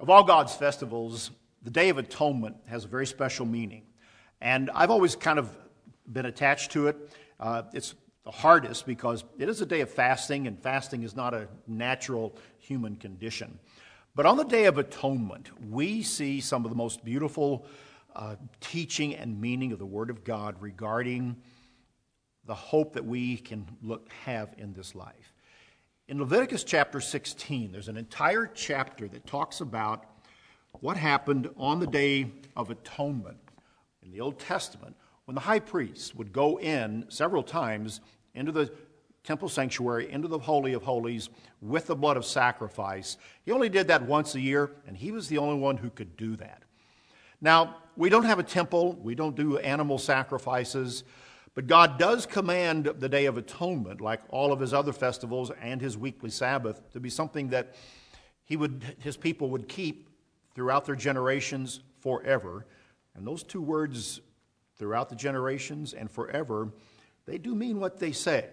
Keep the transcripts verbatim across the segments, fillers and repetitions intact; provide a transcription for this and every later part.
Of all God's festivals, the Day of Atonement has a very special meaning. And I've always kind of been attached to it. Uh, it's the hardest because it is a day of fasting, and fasting is not a natural human condition. But on the Day of Atonement, we see some of the most beautiful uh, teaching and meaning of the Word of God regarding the hope that we can look have in this life. In Leviticus chapter sixteen, there's an entire chapter that talks about what happened on the Day of Atonement in the Old Testament when the high priest would go in several times into the temple sanctuary, into the Holy of Holies with the blood of sacrifice. He only did that once a year, and he was the only one who could do that. Now, we don't have a temple. We don't do animal sacrifices. But God does command the Day of Atonement, like all of his other festivals and his weekly Sabbath, to be something that he would, his people would keep throughout their generations forever. And those two words, throughout the generations and forever, they do mean what they say.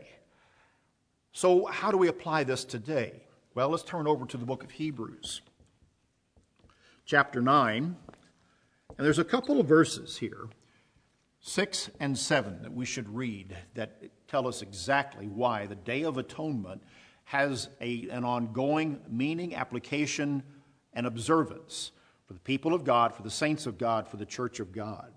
So how do we apply this today? Well, let's turn over to the book of Hebrews, chapter nine. And there's a couple of verses here, six and seven, that we should read that tell us exactly why the Day of Atonement has a, an ongoing meaning, application, and observance for the people of God, for the saints of God, for the church of God.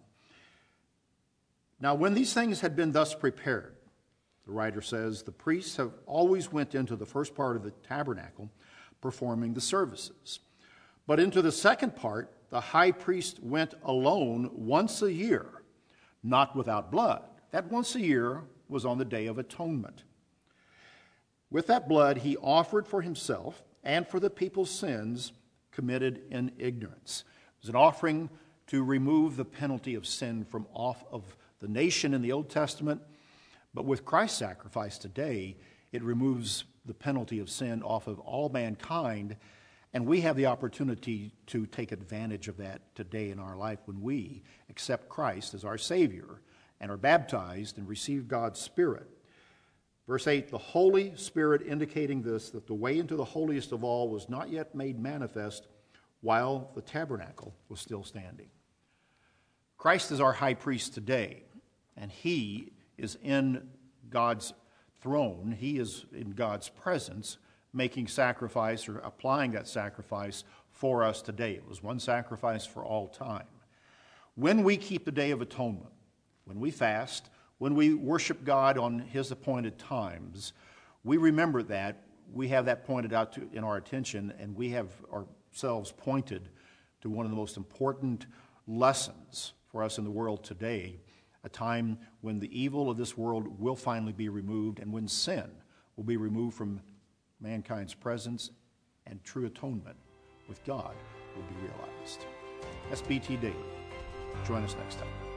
Now, when these things had been thus prepared, the writer says, the priests have always went into the first part of the tabernacle performing the services. But into the second part, the high priest went alone once a year, not without blood. That once a year was on the Day of Atonement. With that blood he offered for himself and for the people's sins committed in ignorance. It was an offering to remove the penalty of sin from off of the nation in the Old Testament. But with Christ's sacrifice today, it removes the penalty of sin off of all mankind, and we have the opportunity to take advantage of that today in our life when we accept Christ as our Savior and are baptized and receive God's Spirit. Verse eight, the Holy Spirit indicating this, that the way into the holiest of all was not yet made manifest while the tabernacle was still standing. Christ is our high priest today, and he is in God's throne. He is in God's presence, making sacrifice or applying that sacrifice for us today. It was one sacrifice for all time. When we keep the Day of Atonement, when we fast, when we worship God on his appointed times, we remember that. We have that pointed out to, in our attention, and we have ourselves pointed to one of the most important lessons for us in the world today, a time when the evil of this world will finally be removed and when sin will be removed from mankind's presence and true atonement with God will be realized. That's B T Daily. Join us next time.